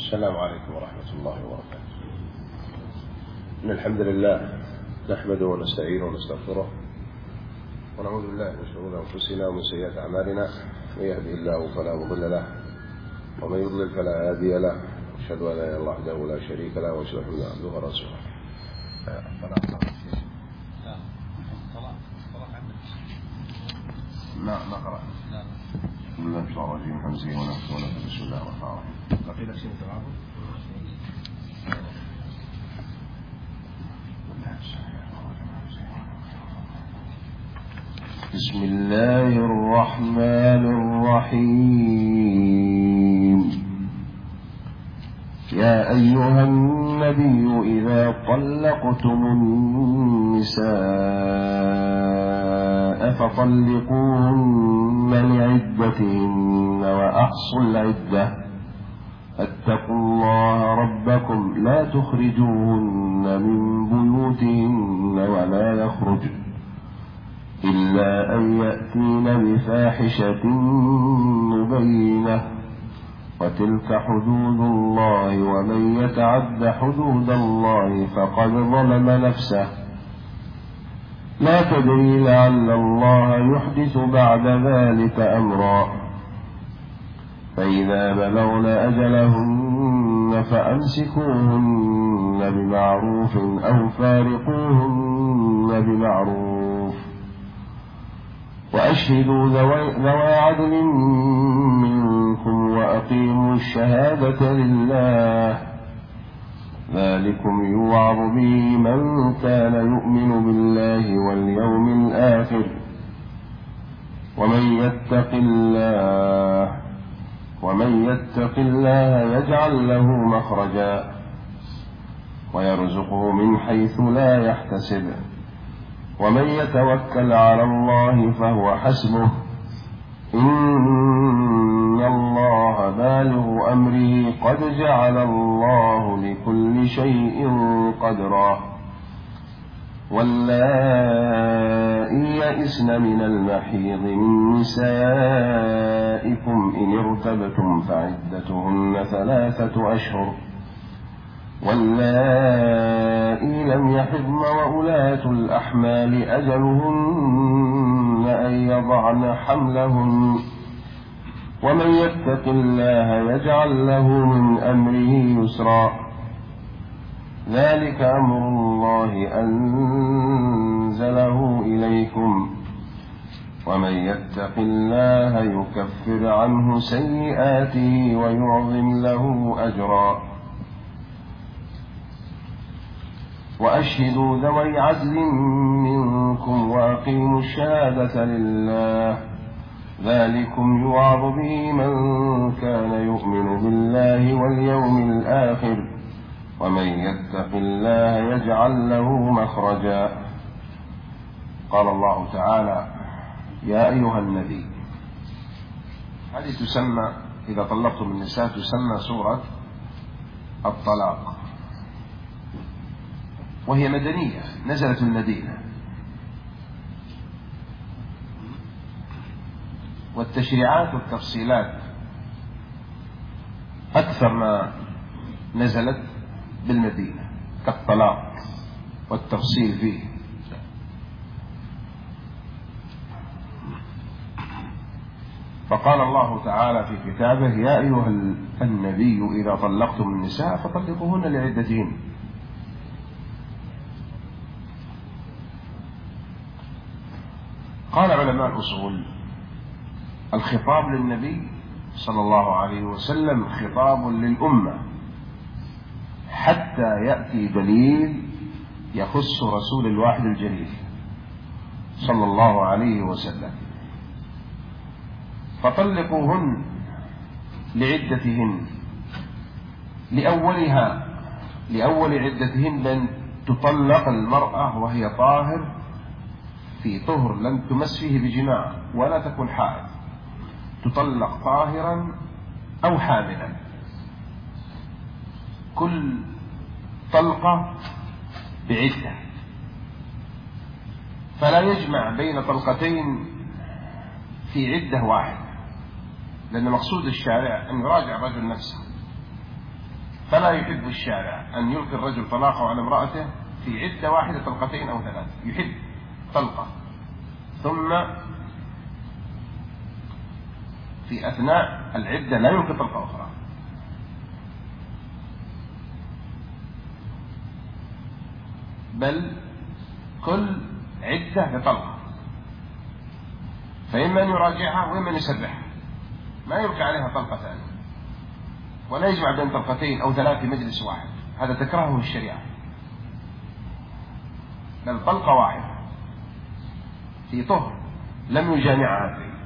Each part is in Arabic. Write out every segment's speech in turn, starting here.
السلام عليكم ورحمة الله وبركاته. إن الحمد لله نحمده ونستعينه ونستغفره ونعوذ بالله من شرور أنفسنا ومن سيئات أعمالنا، من يهده الله فلا مضل له ومن يضلل فلا هادي له، أشهد أن لا إله إلا الله وحده لا شريك له وأشهد أن محمدا عبده ورسوله. ما قرأنا. بسم الله الرحمن الرحيم. حمزه ونفسه ونفسه. بسم الله الرحمن الرحيم. بقي لك شيء تبعه؟ بسم الله الرحمن الرحيم. يا أيها النبي إذا طلقتم النساء فطلقوهن لعدتهن وأحصوا العدة، فاتقوا الله ربكم لا تخرجوهن من بيوتهن ولا يخرجن إلا أن يأتين بفاحشة مبينة، وتلك حدود الله ومن يتعد حدود الله فقد ظلم نفسه، لا تدري لعل الله يحدث بعد ذلك أمرا. فإذا بلغن أجلهن فأمسكوهن بمعروف أو فارقوهن بمعروف، وأشهدوا ذوي عدل منكم وأقيموا الشهادة لله، ذلكم يوعظ به من كان يؤمن بالله واليوم الآخر، ومن يتق الله يجعل له مخرجا ويرزقه من حيث لا يحتسب، ومن يتوكل على الله فهو حسبه، إن الله بالغ أمره قد جعل الله لكل شيء قدرا. واللائي يئسن من المحيض من نسائكم إن ارتبتم فعدتهن 3 أشهر، واللائي لم يحضن وأولاة الأحمال أجلهن أن يضعن حملهن، ومن يتق الله يجعل له من أمره يسرا، ذلك أمر الله أنزله إليكم، ومن يتق الله يكفر عنه سيئاته ويعظم له أجرا. وأشهدوا ذوي عدل منكم وأقيموا الشهادة لله، ذلكم يوعظ به من كان يؤمن بالله واليوم الآخر، ومن يتق الله يجعل له مخرجا. قال الله تعالى: يا أيها النبي. هذه تسمى إذا طلقتم النساء تسمى سورة الطلاق، وهي مدنية نزلت المدينة، والتشريعات والتفصيلات أكثر ما نزلت بالمدينة كالطلاق والتفصيل فيه. فقال الله تعالى في كتابه: يا أيها النبي إذا طلقتم النساء فطلقوهن لعدتهن. قال علماء الأصول: الخطاب للنبي صلى الله عليه وسلم خطاب للأمة حتى يأتي دليل يخص رسول الواحد الجليل صلى الله عليه وسلم. فطلقوهن لعدتهن، لأول عدتهن بأن تطلق المرأة وهي طاهر في طهر لم تمس فيه بجماع ولا تكن حائض، تطلق طاهرا أو حاملا، كل طلقة بعدة، فلا يجمع بين طلقتين في عدة واحدة، لأن مقصود الشارع أن يراجع الرجل نفسه فلا يحب الشارع أن يلقي الرجل طلاقه على امرأته في عدة واحدة طلقتين أو ثلاث، يحب طلقة ثم في أثناء العدة لا يلقي طلقة أخرى، بل كل عدة بطلقة، فإما أن يراجعها وإما أن يسرحها، ما يلقي عليها طلقة ثانية، ولا يجمع بين طلقتين أو ثلاث في مجلس واحد، هذا تكرهه الشريعة، بل طلقة واحدة في طهر لم يجامعها فيه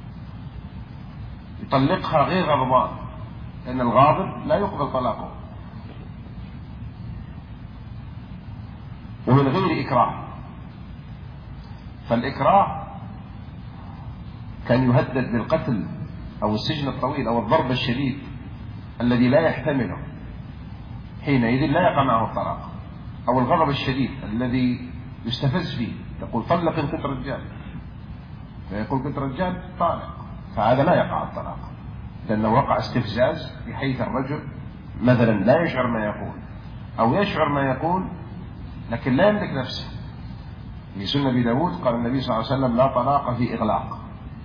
يطلقها غير غضبان، لأن الغاضب لا يقبل طلاقه، ومن غير إكراه، فالإكراه كان يهدد بالقتل أو السجن الطويل أو الضرب الشديد الذي لا يحتمله، حينئذ لا يقع معه الطلاق، أو الغضب الشديد الذي يستفز فيه، يقول طلق إن كنت رجال، فيقول كنت رجال طالق، فهذا لا يقع الطلاق، لأنه وقع استفزاز بحيث الرجل مثلا لا يشعر ما يقول أو يشعر ما يقول لكن لا يملك نفسه. في سنة أبي داود قال النبي صلى الله عليه وسلم لا طلاق في إغلاق.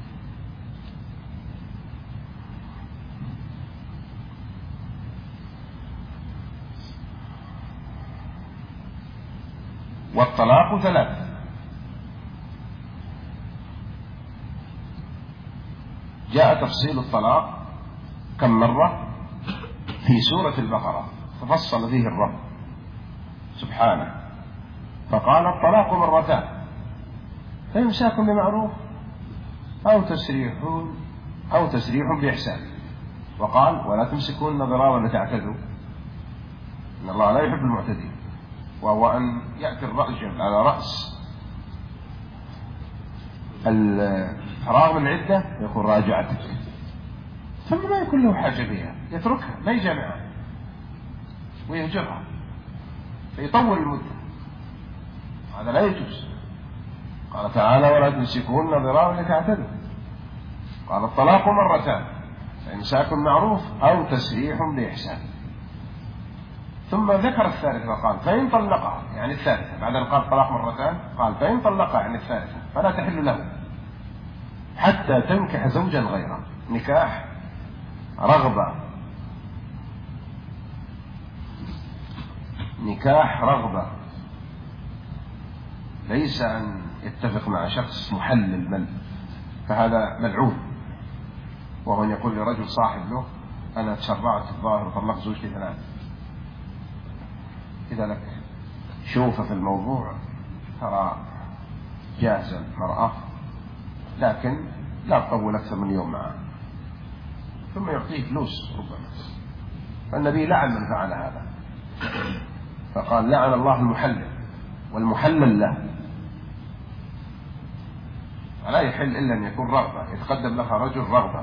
والطلاق ثلاث، جاء تفصيل الطلاق كم مرة في سورة البقرة، تفصل فيه الرب سبحانه فقال الطلاق مرتان، فإمساك بمعروف أو تسريح بإحسان، وقال ولا تمسكون ضرارا لتعتدوا إن الله لا يحب المعتدين، وهو أن يأتي الرجل على رأس الفراغ من العدة يقول راجعتك، ثم لا يكون له حاجة بها، يتركها لا يجامعها ويهجرها فيطول المدة، هذا لا يجوز. قال تعالى ولا تمسكون ضرارا لتعتدوا، قال الطلاق مرتان، فإمساك معروف أو تسريح بإحسان، ثم ذكر الثالثة وقال فإن طلقها، يعني الثالثة بعد أن قال طلاق مرتان قال فإن طلقها يعني الثالثة فلا تحل له حتى تنكح زوجا غيره، نكاح رغبة، نكاح رغبة، ليس أن يتفق مع شخص محلل مل، فهذا ملعون، وهو أن يقول لرجل صاحب له أنا تشرعت الظاهر وطلقت زوجتي ثلاث، إذا لك شوفة في الموضوع ترى جاهزة المرأة لكن لا تطول أكثر من يوم معه، ثم يعطيه فلوس ربما، فالنبي لعن من فعل هذا، فقال لعن الله المحلل والمحلل له، فلا يحل إلا أن يكون رغبة، يتقدم لها رجل رغبة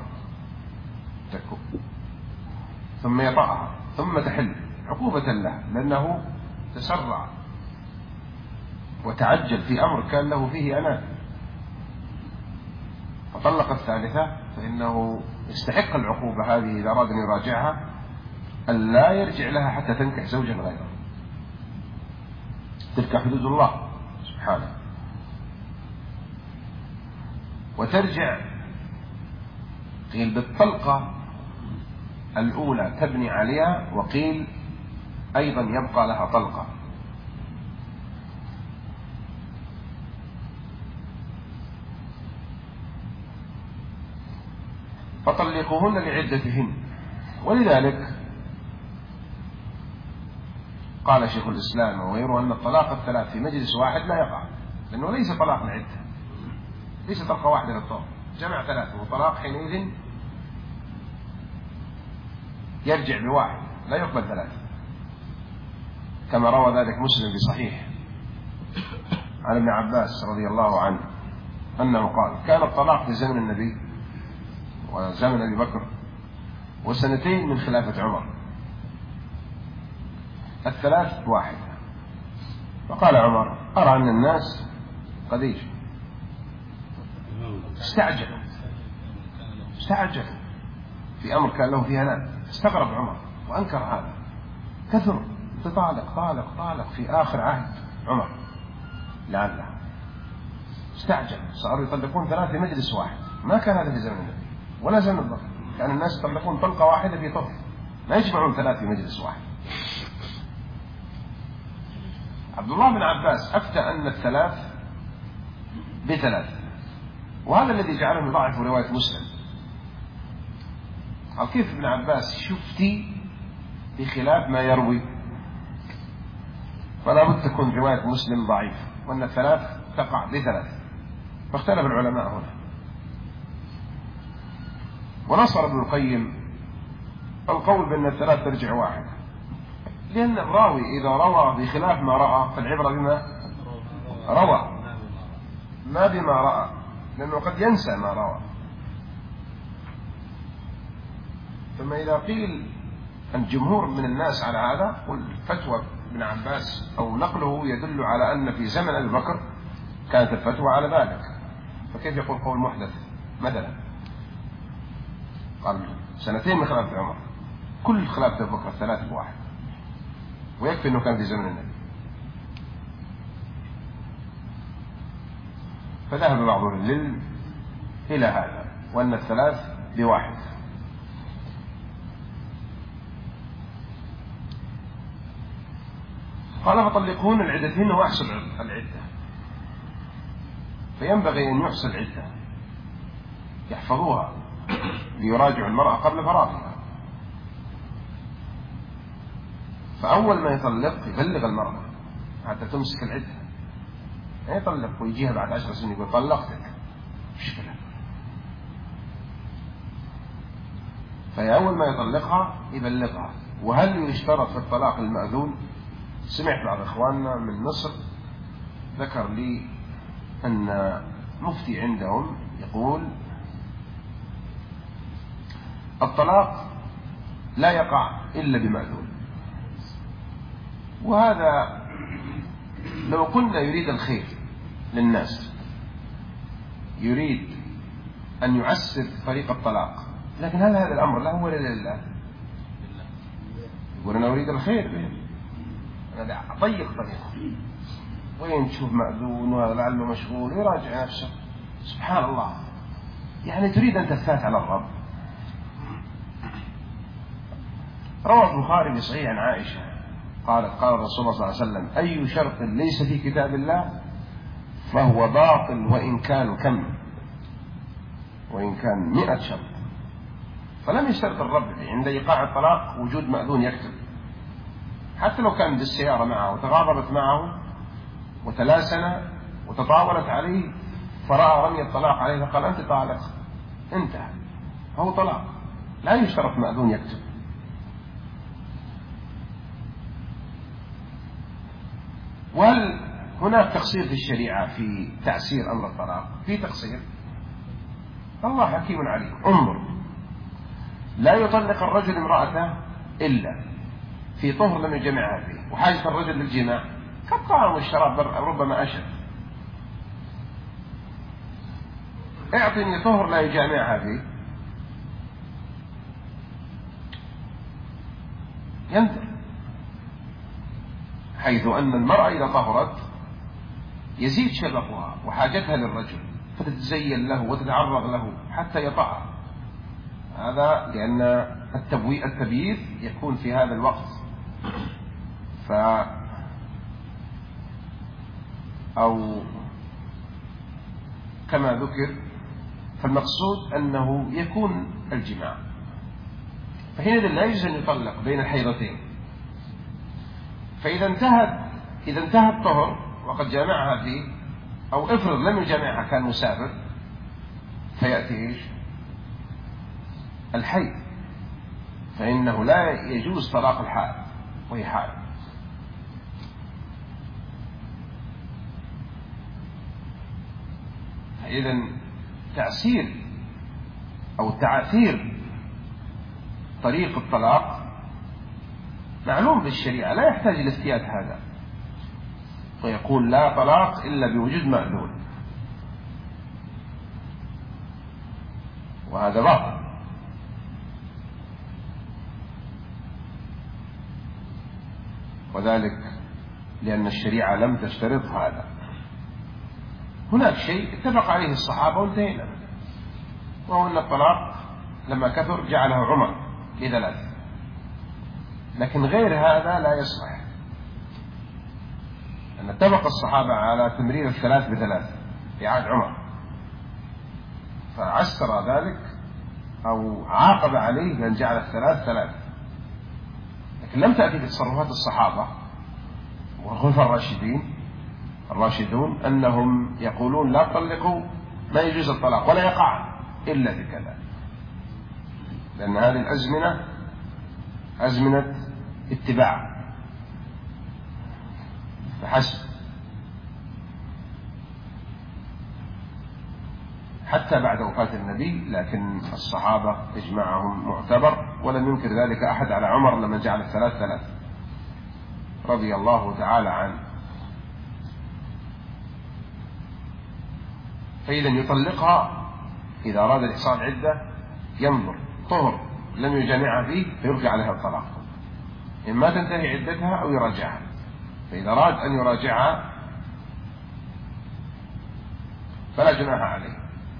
ثم يطأها ثم تحل عقوبة له، لأنه تسرع وتعجل في أمر كان له فيه أنات، فطلق الثالثة، فإنه يستحق العقوبة هذه إذا أراد أن يراجعها أن لا يرجع لها حتى تنكح زوجا غيره، تلك حدود الله سبحانه. وترجع قيل بالطلقة الأولى تبني عليها، وقيل أيضا يبقى لها طلقة، فطلقوهن لعدتهن. ولذلك قال شيخ الإسلام وغيره أن الطلاق الثلاث في مجلس واحد لا يقع، لأنه ليس طلاق العدة، ليس طلقة واحدة للطلاق، جمع ثلاثة، وطلاق حينئذ يرجع بواحد لا يقبل ثلاثة، كما روى ذلك مسلم في صحيح عن ابن عباس رضي الله عنه أنه قال كان الطلاق في زمن النبي وزمن أبي بكر وسنتين من خلافة عمر الثلاث واحد، فقال عمر أرى أن الناس قد استعجل في أمر كان له فيها نام، استغرب عمر وأنكر هذا، كثر طالق في آخر عهد عمر لعله استعجل، صاروا يطلقون 3 في مجلس واحد. ما كان هذا في زمن النبي ولا زمن البكر، كان الناس يطلقون طلقة واحدة في طرف، لا يجمعون 3 في مجلس واحد. عبد الله بن عباس أفتى أن 3 ب3، وهذا الذي جعله يضاعف رواية مسلم. قال كيف ابن عباس شفتي بخلاف ما يروي؟ فلا بد تكون رواية مسلم ضعيفة، وأن 3 تقع ب3. فاختلف العلماء هنا، ونصر ابن القيم القول بأن 3 ترجع 1، لأن الراوي إذا روى بخلاف ما رأى فالعبرة بما روى ما بما رأى، لأنه قد ينسى ما روى. ثم إذا قيل أن جمهور من الناس على هذا، والفتوى ابن عباس أو نقله يدل على أن في زمن أبي بكر كانت الفتوى على ذلك، فكيف يقول قول محدث مثلا؟ قال 2 من خلافة عمر، كل خلافة أبي بكر 3 ب1، ويكفي أنه كان في زمن النبي. فذهب بعض العلم إلى هذا، وأن 3 ب1. قال فطلقون العدتهن وأحسن العدة، فينبغي أن يحسن العدة يحفظوها ليراجعوا المرأة قبل فراغها. فأول ما يطلق يبلغ المرأة حتى تمسك العدة، ما يطلق ويجيها بعد 10 سنين يقول طلقتك، مشكلة. فأول ما يطلقها يبلغها. وهل يشترط في الطلاق المأذون؟ سمعت بعض إخواننا من مصر ذكر لي أن مفتي عندهم يقول الطلاق لا يقع إلا بمأذون. وهذا لو كنا يريد الخير للناس، يريد أن يعسر طريق الطلاق، لكن هل هذا الأمر له ولا لله؟ يقول أنا أريد الخير بهم، أنا أضيق طريقه، وين تشوف مأذون وهذا لعله مشغول ويراجع نفسه. سبحان الله، يعني تريد أن تثبت على الرب. روى البخاري بصحيح عن عائشة قالت قال رسول الله صلى الله عليه وسلم أي شرط ليس في كتاب الله فهو باطل وإن كان 100 شرط. فلم يشترط الرب عند إيقاع الطلاق وجود مأذون يكتب، حتى لو كان بالسيارة معه وتغاضبت معه وتلاسن وتطاولت عليه فرأى رمي الطلاق عليه فقال أنت طالق، انتهى، هو طلاق، لا يشترط مأذون يكتب. وهل هناك تقصير في الشريعة في تعسير أمر الطلاق؟ في تقصير، الله حكيم عليم. انظر، لا يطلق الرجل امرأته إلا في طهر لم يجمعها فيه، وحاجة الرجل للجماع كالطعام والشراب ربما أشد. اعطني طهر لا يجامعها فيه ينتهي، حيث أن المرأة إذا طهرت يزيد شبقها وحاجتها للرجل فتتزين له وتتعرض له حتى يطأها. هذا لأن التبييض يكون في هذا الوقت، أو كما ذكر، فالمقصود أنه يكون الجماع، فحينئذ لا يجوز أن يطلق بين الحيضتين. فإذا انتهى الطهر وقد جامعها فيه، أو افرض لم يجامعها كان مسافر، فيأتي إيش؟ الحيض، فإنه لا يجوز طلاق الحائض وهي حائض. إذا تعسير أو تعثير طريق الطلاق معلوم بالشريعة، لا يحتاج إلى استياد هذا، ويقول لا طلاق إلا بوجود مأذون، وهذا باطل. وذلك لأن الشريعة لم تشترط هذا. هناك شيء اتفق عليه الصحابة وانتهينا، وهو أن الطلاق لما كثر جعله عمر ل3، لكن غير هذا لا يصلح، أن اتفق الصحابة على تمرير 3 ب3 في عهد عمر، فعسر ذلك أو عاقب عليه بأن جعل 3 لكن لم تأتي بتصرفات الصحابة والخلفاء الراشدون أنهم يقولون لا تطلقوا، ما يجوز الطلاق ولا يقع إلا بكذا، لأن هذه الأزمنة أزمنة اتباع فحسب، حتى بعد وفاة النبي، لكن الصحابة إجماعهم معتبر، ولم ينكر ذلك أحد على عمر لما جعل 3 رضي الله تعالى عنه. فإذا يطلقها إذا أراد الإحصان عدة، ينظر طهر لم يجامعها فيه فيرجع عليها الطلاق، إما تنتهي عدتها أو يراجعها. فإذا أراد أن يراجعها فلا جناح عليه،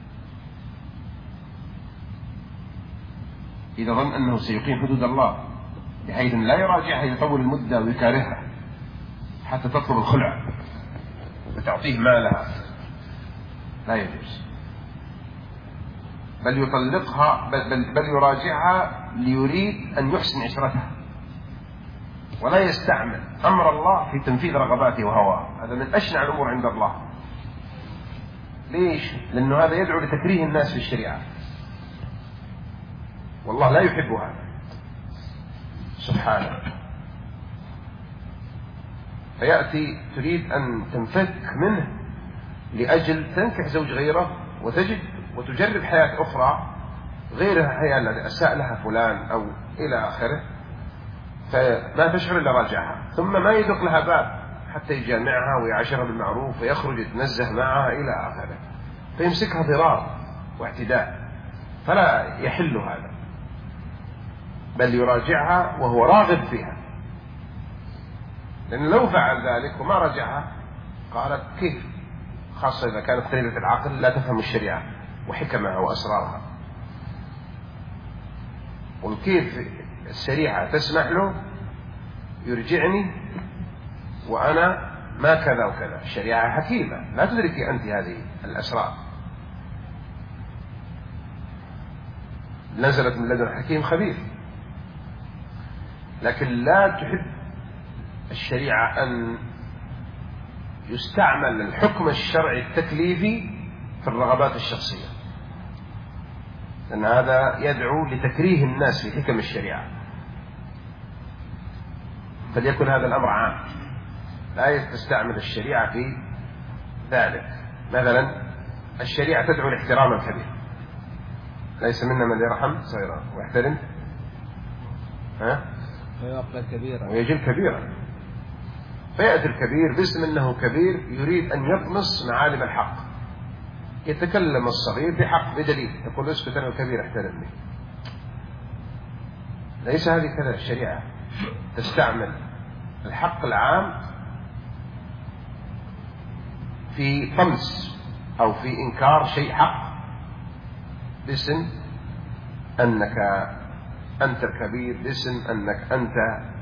إذا ظن أنه سيقيم حدود الله بحيث لا يراجعها يطول المدة ويكارهها حتى تطلب الخلع وتعطيه مالها، لا يجوز، بل يطلقها بل يراجعها ليريد أن يحسن عشرتها، ولا يستعمل أمر الله في تنفيذ رغباته وهواه. هذا من أشنع الأمور عند الله. ليش؟ لأنه هذا يدعو لتكريه الناس في الشريعة، والله لا يحب هذا سبحانه. فيأتي تريد أن تنفك منه لأجل تنكح زوج غيره وتجرب حياة أخرى غير الحياة التي أساء لها فلان أو إلى آخره، فما تشعر إلا راجعها، ثم ما يدق لها باب حتى يجامعها ويعاشرها بالمعروف ويخرج يتنزه معها إلى آخره، فيمسكها ضرار واعتداء، فلا يحل هذا، بل يراجعها وهو راغب فيها، لأن لو فعل ذلك وما رجعها قالت كيف، خاصة إذا كانت قليلة العقل لا تفهم الشريعة وحكمها وأسرارها، وكيف الشريعة تسمح له يرجعني وأنا ما كذا وكذا. الشريعة حكيمة لا تدركي أنت هذه الأسرار، نزلت من لدن حكيم خبير، لكن لا تحب الشريعة أن يستعمل الحكم الشرعي التكليفي في الرغبات الشخصية، لأن هذا يدعو لتكريه الناس في حكم الشريعة. فليكن هذا الأمر عام، لا تستعمل الشريعة في ذلك. مثلا الشريعة تدعو لاحترام الكبير، ليس منا من يرحم صغيرا ويحترم ويجب كبيرا، فيأتي الكبير باسم أنه كبير يريد أن يطمس معالم الحق، يتكلم الصغير بحق بدليل، يقول اسكت أنا الكبير احترمني. ليس هذه كذا الشريعة، تستعمل الحق العام في طمس أو في إنكار شيء حق باسم أنك أنت الكبير، باسم أنك أنت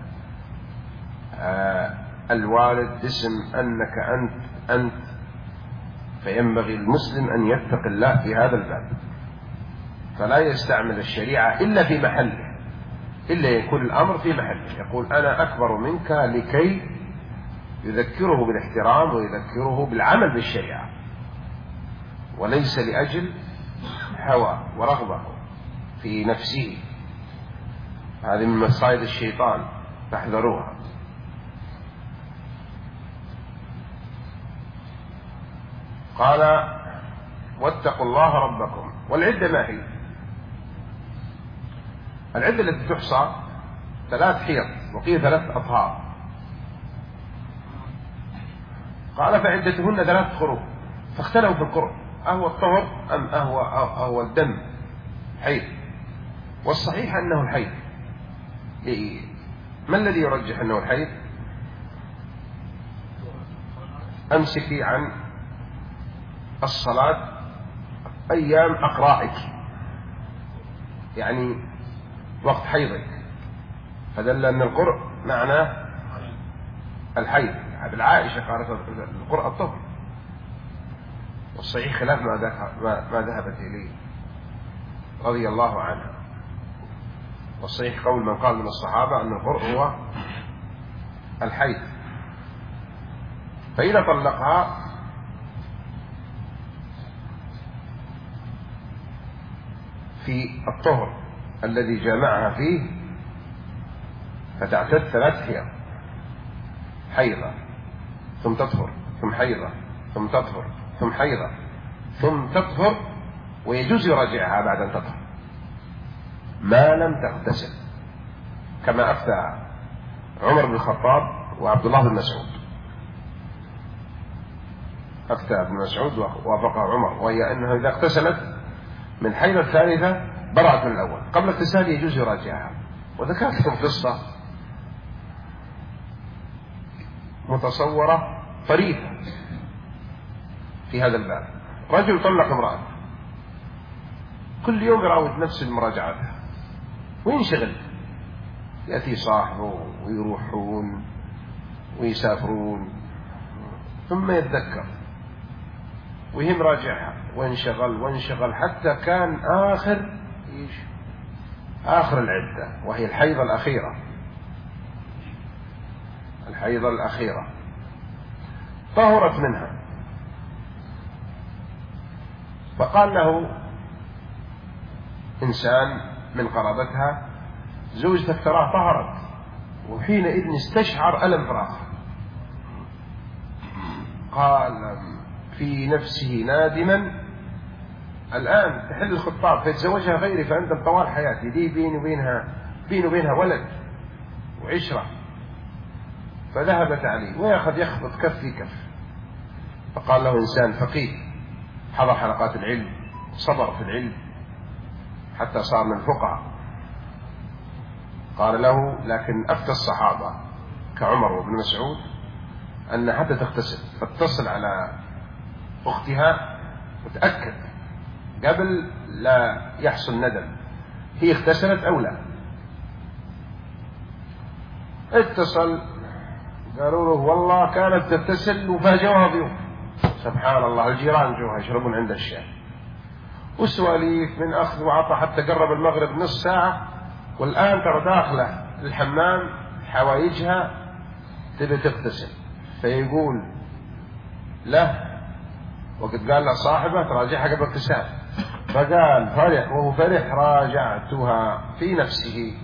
الوالد، باسم أنك أنت. فينبغي المسلم أن يتقي الله في هذا الباب، فلا يستعمل الشريعة إلا في محله، إلا يكون الأمر في محله، يقول أنا أكبر منك لكي يذكره بالاحترام ويذكره بالعمل بالشريعة، وليس لأجل هوى ورغبة في نفسه. هذه من مصائد الشيطان فاحذروها. قال واتقوا الله ربكم. والعدة ما هي؟ العدة التي تحصى 3 حيض وقيل 3 أطهار. قال فعدتهن 3 قروء، فاختلفوا في القرء، أهو الطهر أم أهو الدم حيض؟ والصحيح أنه الحيض. ما الذي يرجح أنه الحيض؟ أمسكي عن الصلاة أيام أقرائك، يعني وقت حيضك، فدل أن القرء معناه الحيض. عائشة قالت القرء الطهر، والصحيح خلاف ما ذهبت إليه رضي الله عنها، والصحيح قول من قال من الصحابة أن القرء هو الحيض. فإذا طلقها في الطهر الذي جامعها فيه فتعتد 3 حيض، حيضة ثم تطهر ثم حيضة ثم تطهر ثم حيضة ثم تطهر، ويجوز يراجعها بعد أن تطهر ما لم تغتسل، كما أفتى عمر بن الخطاب وعبد الله بن مسعود. أفتى ابن مسعود ووافقه عمر، وهي أنها إذا اغتسلت من حيضة الثالثة برأت من الأول، قبل اغتسال يجوز يراجعها. وذكرت لكم قصة متصورة طريفة في هذا الباب. رجل طلق امرأة، كل يوم يراود نفس المراجعات وينشغل، يأتي صاحبه ويروحون ويسافرون، ثم يتذكر وهي مراجعها، وانشغل حتى كان آخر العدة، وهي الحيضة الأخيرة طهرت منها. فقال له إنسان من قرابتها زوجتك تراه طهرت، وحينئذ استشعر ألم فراقها، قال في نفسه نادما الآن تحل الخطاب فيتزوجها غيري فأندم طوال حياتي، دي بيني وبينها ولد وعشرة. فذهبت عليه ويأخذ يخبط كف في كف. فقال له إنسان فقيه حضر حلقات العلم، صبر في العلم حتى صار من الفقهاء، قال له لكن أفتى الصحابة كعمر وابن مسعود أن حتى تغتسل فاتصل على أختها وتأكد قبل لا يحصل ندم هي اغتسلت أو لا. اتصل قالوا له والله كانت تغتسل وفاجئوها ضيوف، سبحان الله الجيران جوها يشربون عند الشاي، والسواليف من أخذ وعطى حتى قرب المغرب نص ساعة، والآن ترى داخلة الحمام حوايجها تبي تغتسل. فيقول له وقد قال له صاحبه تراجعها قبل اغتسال، فقال فرح وهو فرح راجعتها في نفسه،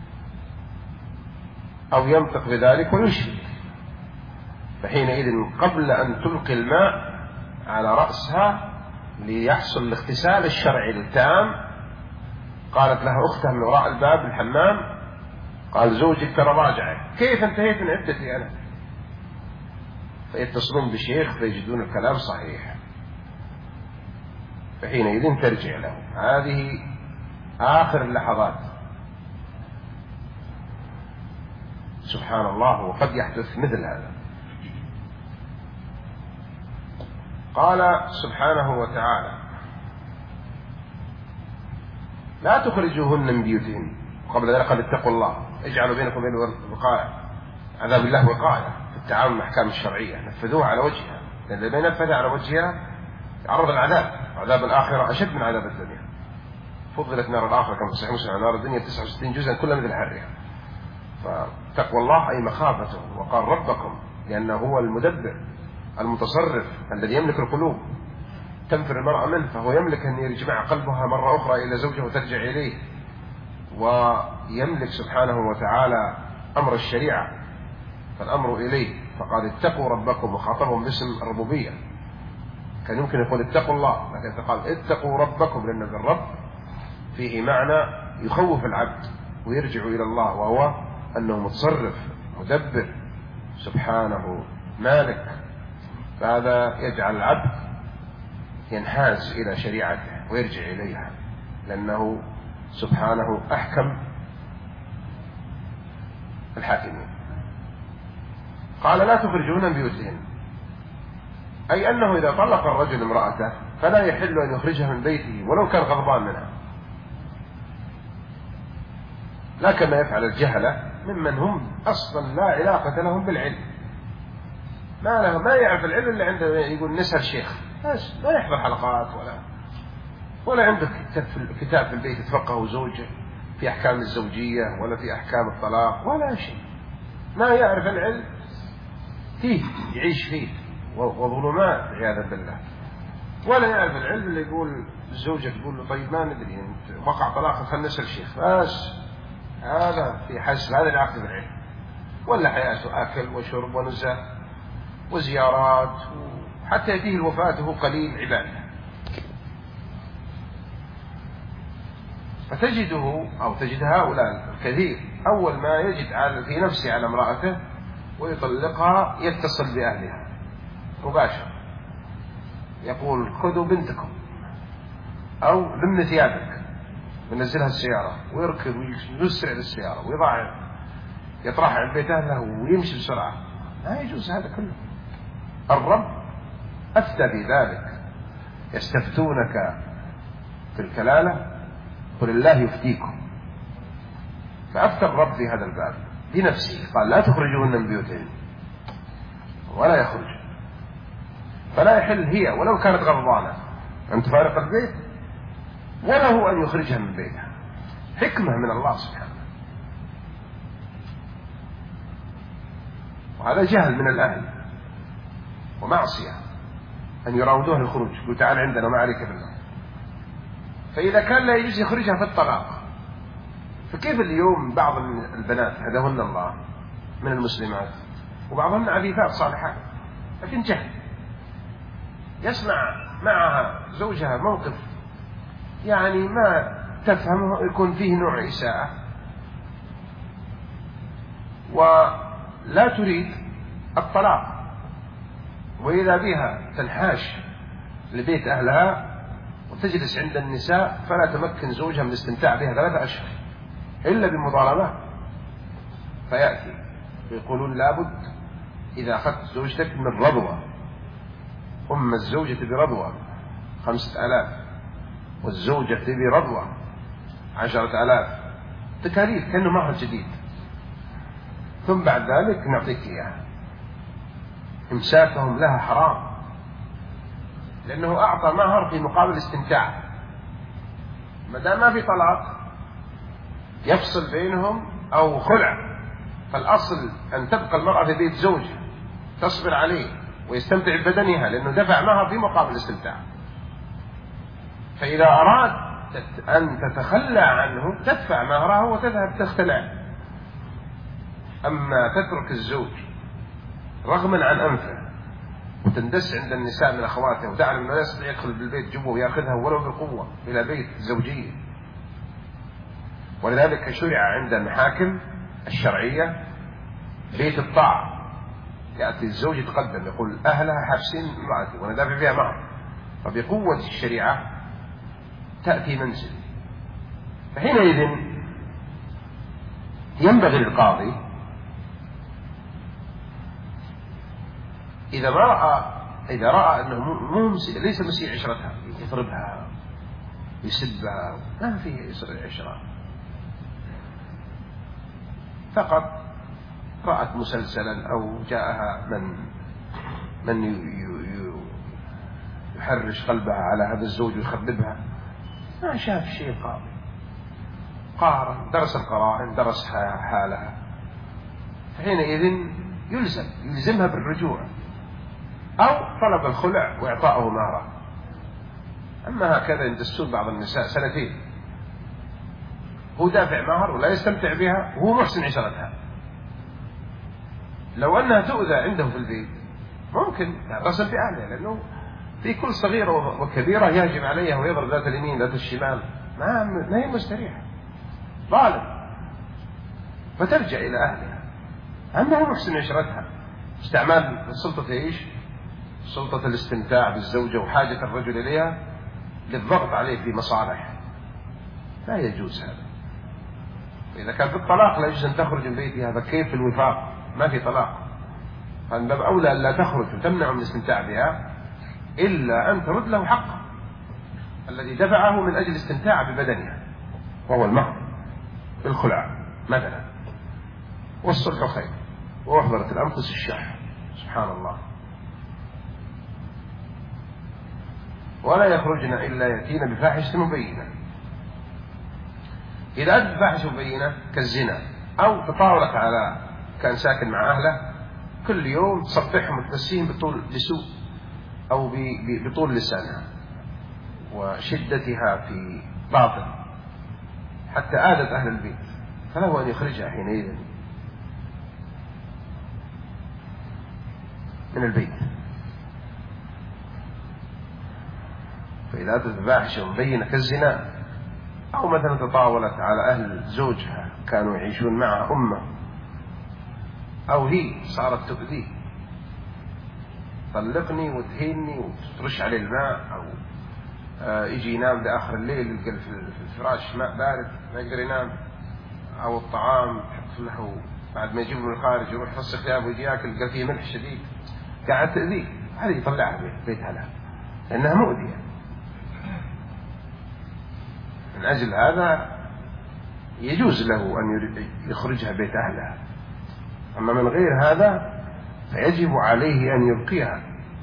أو ينطق بذلك ويشرك. فحينئذ قبل أن تلقي الماء على رأسها ليحصل الاغتسال الشرعي التام قالت له أختها من وراء الباب الحمام، قال زوجك ترى راجعك، كيف انتهيت من عدتي أنا؟ فيتصلون بشيخ فيجدون الكلام صحيح، فحينئذ ترجع له. هذه آخر اللحظات، سبحان الله، وقد يحدث مثل هذا. قال سبحانه وتعالى لا تخرجوهن من بيوتهن، وقبل ذلك قد اتقوا الله اجعلوا بينكم وبين عذاب الله وقاية في التعامل مع الأحكام الشرعية، نفذوها على وجهها، لأن الذي نفذها على وجهها يعرض العذاب، عذاب الآخرة أشد من عذاب الدنيا. فضلت نار الآخرة كما في صحيح مسلم نار الدنيا 69 جزءا كلها مثل حرها. فتقوى الله أي مخافته، وقال ربكم، لأنه هو المدبر المتصرف الذي يملك القلوب، تنفر المرأة منه فهو يملك أن يرجع قلبها مرة أخرى إلى زوجه وترجع إليه، ويملك سبحانه وتعالى أمر الشريعة فالأمر إليه. فقال اتقوا ربكم، وخاطبهم باسم الربوبية، كان يمكن يقول اتقوا الله، لكن قال اتقوا ربكم، لأن الرب فيه معنى يخوف العبد ويرجع إلى الله، وهو أنه متصرف مدبر سبحانه مالك. فهذا يجعل العبد ينحاز إلى شريعته ويرجع إليها، لأنه سبحانه أحكم الحاكمين. قال لا تخرجون من بيوتهن، أي أنه إذا طلق الرجل امرأته فلا يحل أن يخرجها من بيته ولو كان غضبان منها، لا كما يفعل الجهلة ممن هم أصلا لا علاقة لهم بالعلم، ما يعرف العلم إلا عنده يقول نسأل شيخ، ما يحضر حلقات ولا عنده كتاب في البيت يتفقه زوجه في أحكام الزوجية ولا في أحكام الطلاق ولا شيء، ما يعرف العلم فيه يعيش فيه وظلمات عياذا بالله، ولا يعرف العلم اللي يقول الزوجة تقول له طيب ما ندري انت وقع طلاق خلينا نسأل الشيخ، بس هذا في حسب هذا العقد بالعلم، ولا حياته أكل وشرب ونزه وزيارات، وحتى يأتيه الوفاة وهو قليل عبادة. فتجده أو تجد هؤلاء الكثير أول ما يجد في نفسه على امرأته ويطلقها يتصل بأهلها مباشرة، يقول خذوا بنتكم أو لم ثيابك، ينزلها السيارة ويركض ويسرع للسيارة يطرحها عند بيت أهله ويمشي بسرعة. لا يجوز هذا كله. الرب أفتى بذلك، يستفتونك في الكلالة قل الله يفتيكم، فأفتى الرب في هذا الباب بنفسه، قال لا تخرجوهن من بيوتهن ولا يخرج، فلا يحل هي ولو كانت غضبانة أن تفارق البيت ولا هو أن يخرجها من بيتها، حكمة من الله سبحانه. وهذا جهل من الأهل ومعصية أن يراودوه الخروج، يقول تعال عندنا ما عليك بالله. فإذا كان لا يجوز يخرجها في الطلاق، فكيف اليوم بعض البنات هداهن الله من المسلمات وبعضهن عفيفات صالحات لكن جهل، يسمع معها زوجها موقف يعني ما تفهمه يكون فيه نوع إساءة ولا تريد الطلاق، وإذا بها تنحاش لبيت أهلها وتجلس عند النساء فلا تمكن زوجها من الاستمتاع بها 3 أشهر إلا بمضاربات، فيأتي ويقولون لابد إذا أخذت زوجتك من رضوة، الزوجة برضوة 5000 والزوجة برضوة 10,000 تكاليف كأنه مهر جديد، ثم بعد ذلك نعطيك إياها. إمساكهم لها حرام لأنه أعطى مهر في مقابل استمتاع، ما دام ما في طلاق يفصل بينهم أو خلع، فالأصل أن تبقى المرأة في بيت زوجها تصبر عليه ويستمتع ببدنها لأنه دفع مهر في مقابل الاستمتاع، فإذا أراد أن تتخلى عنه تدفع مهره وتذهب تختلع. أما تترك الزوج رغما عن أنفه وتندس عند النساء من أخواته وتعلم أنه لا يستطيع يدخل بالبيت جوا ويأخذها ولو بالقوة إلى بيت زوجية، ولذلك شرع عند المحاكم الشرعية بيت الطاعة، يأتي الزوج يتقدم يقول أهلها حابسين امرأتي وأنا دافع فيها مهر، فبقوة الشريعة تأتي منزل. فحينئذ ينبغي للقاضي إذا رأى أنه ليس مسيء عشرتها يضربها يسبها، ما فيه يسر عشرة، فقط رأت مسلسلا أو جاءها من يحرش قلبها على هذا الزوج ويخببها، ما شاف شيء قارن درس القرائن درس حالها، فحينئذ يلزمها بالرجوع أو طلب الخلع وإعطاءه مهره. أما هكذا يندسون بعض النساء 2 سنين هو دافع مهر ولا يستمتع بها وهو محسن عشرتها، لو أنها تؤذى عنده في البيت ممكن يتصل بأهلها، لأنه في كل صغيرة وكبيرة يهجم عليها ويضرب ذات اليمين ذات الشمال، ما هي مستريحة ظالم، فترجع إلى أهلها. أما محسن عشرتها استعمال السلطة إيش؟ سلطة الاستمتاع بالزوجة وحاجة الرجل إليها للضغط عليه في مصالح، لا يجوز هذا. إذا كان في الطلاق لا يجوز أن تخرج من بيتها، فكيف الوفاق؟ ما في طلاق، فمن باب أولى أن لا تخرج وتمنع من الاستمتاع بها إلا أن ترد له حقه الذي دفعه من أجل استمتاع ببدنها، وهو المهر الخلع مثلا، والصلح خير، وأحضرت الأنفس الشح. سبحان الله. ولا يخرجن إلا يأتين بفاحشة مبينة. إذا أتت بفاحشة مبينة كالزنا، أو تطاولت على كان ساكن مع أهله كل يوم تصفحهم وتمسيهم بسوء أو بطول لسانها وشدتها في باطل حتى آذت أهل البيت، فله أن يخرجها حينئذ من البيت. فإذا أتت بفاحشة مبينة كالزنا، أو مثلا تطاولت على أهل زوجها كانوا يعيشون معها أمه، أو هي صارت تؤذيه، طلقني وتهيني وترش عليه الماء، أو يجي ينام لآخر الليل يلقى في الفراش ماء بارد ما يقدر ينام، أو الطعام يحط له بعد ما يجيبه من الخارج يروح يفسخ ثيابه ويجي ياكل يلقى فيه ملح شديد، قاعد تأذيه، هذه يطلعها بيتها لها لأنها مؤذية. من أجل هذا يجوز له أن يخرجها بيت أهلها، أما من غير هذا فيجب عليه أن يبقيها.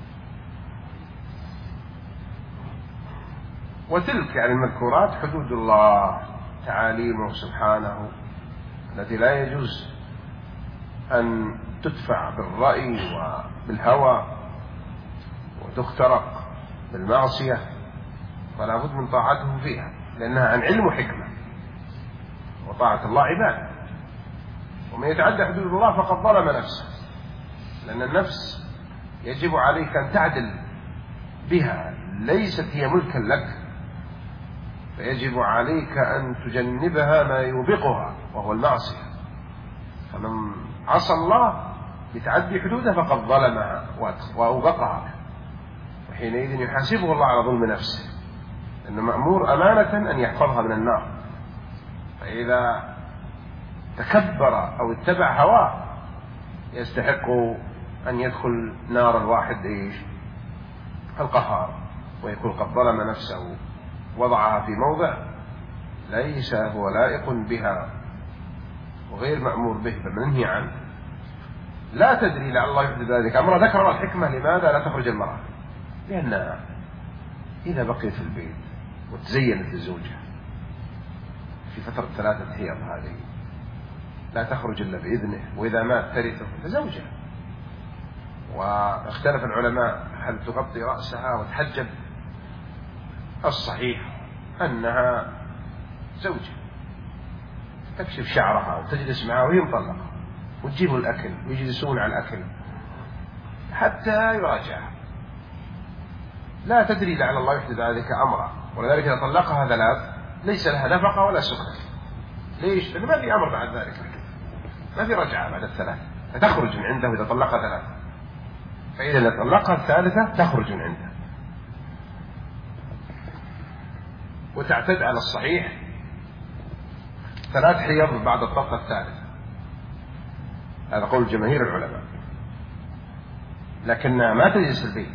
وتلك يعني المذكورات حدود الله تعاليمه سبحانه التي لا يجوز أن تدفع بالرأي وبالهوى وتخترق بالمعصية، فلا بد من طاعته فيها لأنها عن علم وحكمة، وطاعة الله عبادة. ومن يتعدى حدود الله فقد ظلم نفسه، لأن النفس يجب عليك أن تعدل بها، ليست هي ملكا لك، فيجب عليك أن تجنبها ما يوبقها وهو المعصية. فمن عصى الله بتعدي حدوده فقد ظلمها وأوبقها، وحينئذ يحاسبه الله على ظلم نفسه، لأنه مأمور أمانة أن يحفظها من النار. فإذا تكبر أو اتبع هواه يستحق أن يدخل نار الواحد القهار، ويكون قد ظلم نفسه، وضعها في موضع ليس هو لائق بها وغير مأمور به بل منهي عنه. لا تدري لعل الله يحدث ذلك أمرا. ذكر الحكمة لماذا لا تخرج المرأة، لأن إذا بقيت في البيت وتزينت لزوجها في فترة 3 حيض هذه لا تخرج إلا بإذنه، وإذا مات ترثه فزوجها. واختلف العلماء هل تغطي رأسها وتحجب؟ الصحيح أنها زوجة، تكشف شعرها وتجلس معه وهي مطلقة، وتجيب الأكل ويجلسون على الأكل حتى يراجعها. لا تدري لعل الله يحدث ذلك أمرا، ولذلك إذا طلقها 3 ليس لها نفقة ولا سكن. ليش؟ لأنه ما في أمر بعد ذلك، ما في رجعة بعد 3، فتخرج من عنده إذا طلقها 3. فإذا طلقها 3 تخرج من عنده وتعتد على الصحيح 3 حيض بعد الطلقة 3. هذا قول جماهير العلماء، لكنها ما تجلس في البيت،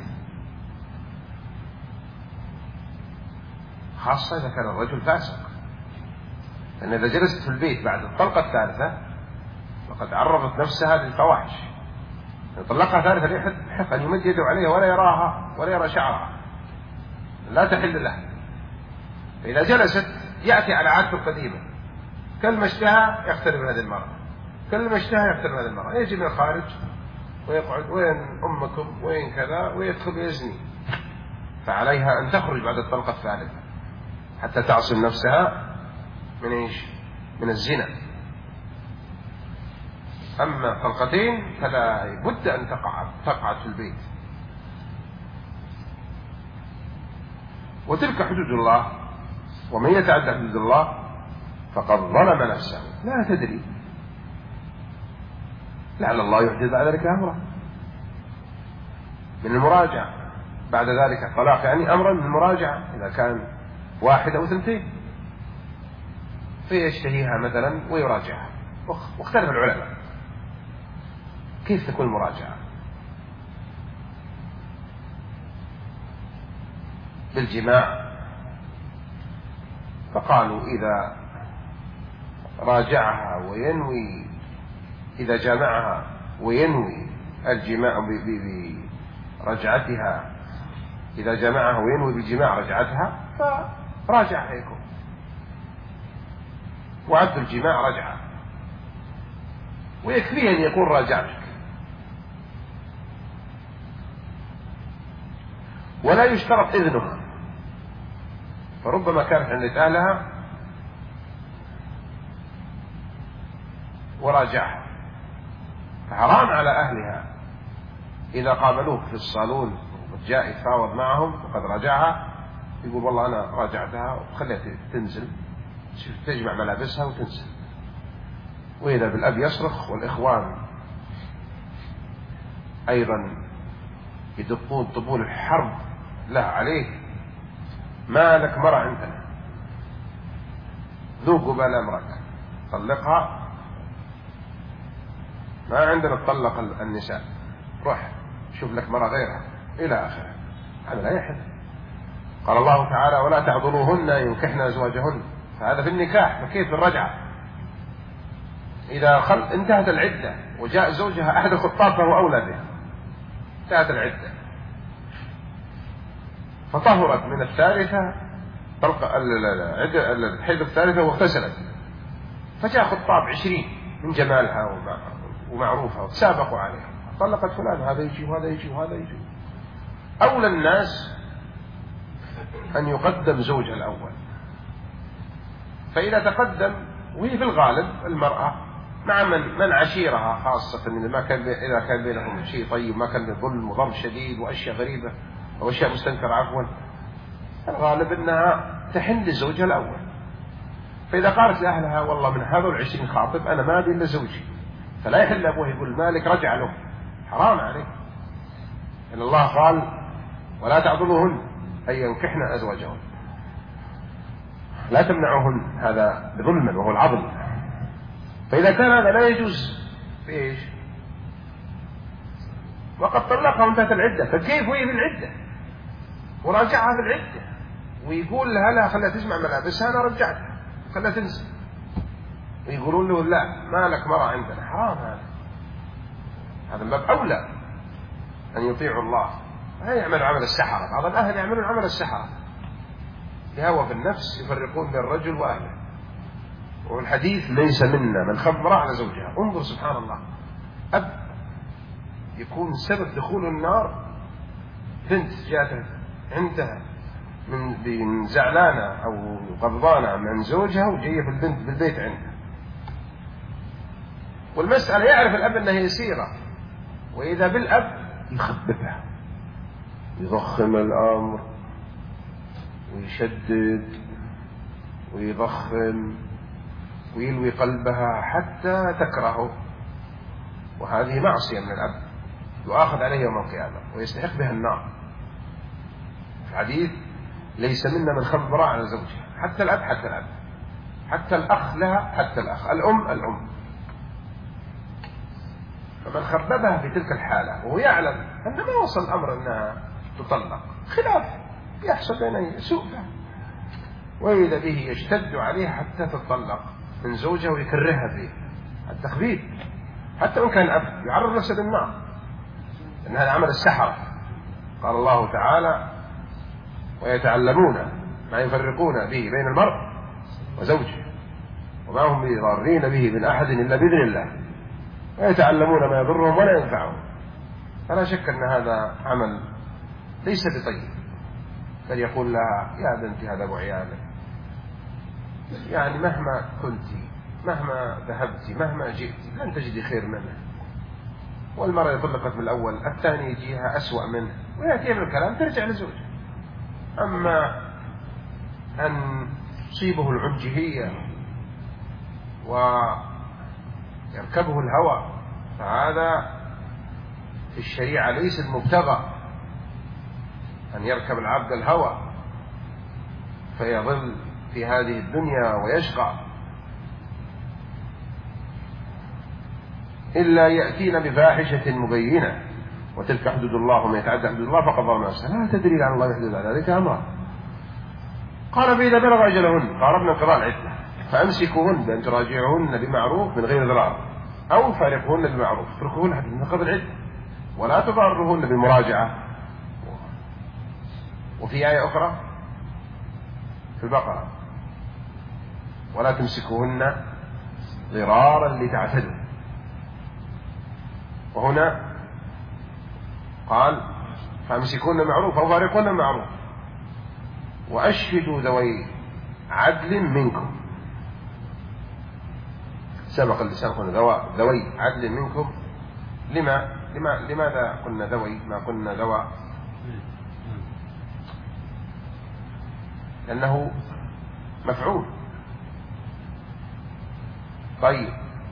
خاصة إذا كان الرجل فاسق، لأن إذا جلست في البيت بعد الطلقة 3 فقد عرضت نفسها للفواحش. طلقها 3 يحق أن يمد يده عليها ولا يراها ولا يرى شعرها، لا تحل له. فإذا جلست يأتي على عادته القديمة، كل ما اشتهى يقترب من هذه المرأة، كل ما اشتهى يقترب من هذه المرأة، يجي من الخارج ويقعد وين أمكم وين كذا ويدخل يزني. فعليها أن تخرج بعد الطلقة 3 حتى تعصم نفسها من إيش؟ من الزنا. أما طلقتين فلا بد أن تقعد في البيت. وتلك حدود الله، ومن يتعدى حدود الله فقد ظلم نفسه. لا تدري لعل الله يحدث بعد ذلك أمرا من المراجعة بعد ذلك الطلاق، يعني أمرا من المراجعة إذا كان 1 أو 2 فيشتهيها مثلا ويراجعها. واختلف العلماء كيف تكون المراجعة. بالجماع، فقالوا إذا راجعها وينوي، إذا جامعها وينوي الجماع برجعتها، إذا جمعها وينوي بالجماع رجعتها فراجع يكون، وعد الجماع رجعة، ويكفيه أن يقول راجعتك، ولا يشترط إذنها، فربما كانت عند أهلها وراجعها، فحرام على أهلها إذا قابلوه في الصالون وجاء يتفاوض معهم وقد راجعها، يقول والله أنا راجعتها وخليها تنزل تجمع ملابسها وتنزل. وإذا بالأب يصرخ والإخوان أيضا يدقون طبول الحرب له عليه، ما لك مرة عندنا، ذوقوا بال أمرك، طلقها، ما عندنا تطلق النساء، روح شوف لك مرة غيرها إلى آخره. هذا لا يحل. قال الله تعالى ولا تعضلوهن ينكحن أزواجهن، فهذا في النكاح، فكيف الرجعة؟ إذا انتهت العدة وجاء زوجها أحد الخطاب فهو أولى به، انتهت العدة فطهرت من الثالثة، الحيض الثالثة واغتسلت، فجاء خطاب 20 من جمالها ومعروفها وتسابقوا عليها، طلقت فلان، هذا يجي وهذا يجي وهذا يجي. أولى الناس أن يقدم زوجها الأول، فإذا تقدم، وهي في الغالب المرأة مع من عشيرها خاصة، إذا كان بينهم شيء طيب، ما كان ظلم وضرب شديد وأشياء غريبة أو أشياء مستنكرة عفوا، الغالب أنها تحن لزوجها الأول. فإذا قالت لأهلها والله من هذول 20 خاطب أنا ما أبي إلا زوجي، فلا يحل أبوه يقول مالك رجع له، حرام عليه. إن الله قال ولا تعضلوهن أي ينكحن أزواجهن، لا تمنعوهن، هذا بظلم وهو العضل. فإذا كان هذا لا يجوز في إيش؟ وقد طلقها وانتهت العدة، فكيف وهي في العدة وراجعها في العدة ويقول لها لا خلها تجمع ملابسها أنا رجعتها خلها تنزل، ويقولون له لا ما لك مرة عندنا، حرام هذا من باب أولى أن يطيعوا الله، لا يعملوا عمل السحرة. بعض الأهل يعملون عمل السحرة، بهوى في النفس يفرقون بين الرجل وأهله. والحديث ليس منا من خف امرأة على زوجها. انظر سبحان الله، أب يكون سبب دخول النار، بنت جاءت عندها من زعلانة أو غضبانة من زوجها وجاية في البنت بالبيت عندها، والمسألة يعرف الأب أنها يسيرة، وإذا بالأب يخبثها، يضخم الأمر ويشدد ويضخم ويلوي قلبها حتى تكرهه، وهذه معصية من الأب يؤاخذ عليه يوم القيامة ويستحق بها النار. الحديث ليس منا من خف امرأة على زوجها، حتى الأب حتى الأب، حتى الأخ لها حتى الأخ، الأم. فمن خببها في تلك الحالة وهو يعلم أن ما وصل الأمر أنها تطلق، خلاف يحصل بين سوء، وإذا به يشتد عليها حتى تطلق من زوجها ويكرهها به التخبيب، حتى وإن كان أب يعرض نفسه للنار، لأن هذا عمل السحرة. قال الله تعالى ويتعلمون ما يفرقون به بين المرء وزوجه وما هم بضارين به من أحد إلا بإذن الله، ويتعلمون ما يضرهم ولا ينفعهم. فلا شك أن هذا عمل ليس بطيب، بل يقول لها يا بنتي هذا أبو عيالك، يعني مهما كنت مهما ذهبت مهما جئت لن تجدي خير منه. والمرأة يطلقت من الأول، الثاني يجيها أسوأ منه ويأتي من الكلام ترجع لزوجها. أما أن تصيبه العنجهية ويركبه الهوى فهذا في الشريعة ليس المبتغى، أن يركب العبد الهوى فيضل في هذه الدنيا ويشقى، إلا يأتين بفاحشة مبينة وتلك حدود الله ومن يتعدى حدود الله فقد ظلم نفسه، لا تدري عن الله يحدث ذلك أمرا. قال فإذا بلغ أجلهن قاربنا انقضاء العدة فأمسكوهن بأن تراجعوهن بمعروف من غير ضرار أو فارقوهن بمعروف، اتركوهن حتى تنقضي العدة ولا تضرهن بمراجعة. وفي آية أخرى في البقرة ولا تمسكوهن ضرارا لتعتدوا، وهنا قال فامسكوهن معروف او فارقوهن معروف واشهدوا ذوي عدل منكم. سبق اللسان قلنا ذوي عدل منكم. لماذا قلنا ذوي ما قلنا ذوى؟ لأنه مفعول. طيب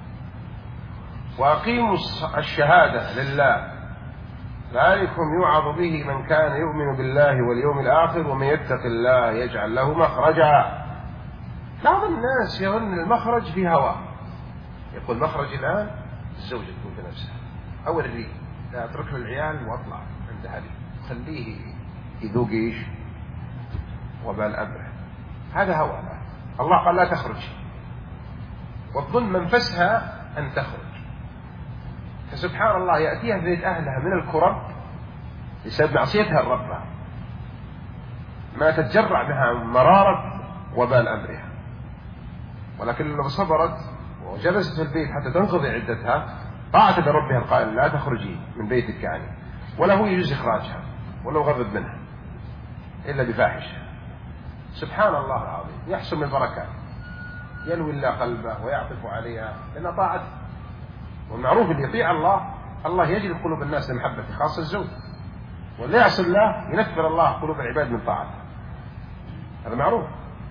وأقيموا الشهادة لله ذلكم يوعظ به من كان يؤمن بالله واليوم الآخر ومن يتق الله يجعل له مخرجا. بعض الناس يظن المخرج في هواه، يقول مخرج الآن الزوجة تكون بنفسها أو الريق، لا أترك له العيال وأطلع عند أهلي خليه يذوق إيش وبال أمره. هذا هوى. الله قال لا تخرج، والظن منفسها أن تخرج، فسبحان الله يأتيها في بيت أهلها من الكرب بسبب معصيتها الرب، ما تتجرع بها مرارة وبال أمرها. ولكن لو صبرت وجلست في البيت حتى تنقضي عدتها طاعة بربها القائل لا تخرجي من بيتك يعني، ولا هو يجوز إخراجها ولو غضب منها إلا بفاحشة. سبحان الله العظيم يحسن من البركات، يلوي الله قلبه ويعطف عليها لأن طاعته. والمعروف اللي يطيع الله الله يجلب قلوب الناس لمحبته خاصة الزوج، واللي يعصي الله ينفر الله قلوب العباد من طاعته، هذا معروف.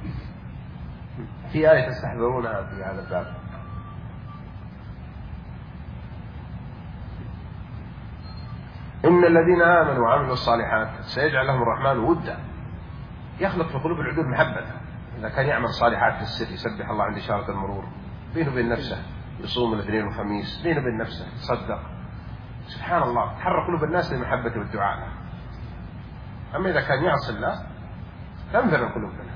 في آية تستحضرونها في هذا الباب إن الذين آمنوا وعملوا الصالحات سيجعل لهم الرحمن ودا، يخلق في قلوب العباد محبته. إذا كان يعمل صالحات في السر يسبح الله عند إشارة المرور، بينه وبين نفسه يصوم الاثنين والخميس، بينه وبين نفسه يصدق، سبحان الله تحرك قلوب الناس لمحبته والدعاء له. أما إذا كان يعصي الله تنفر القلوب منه.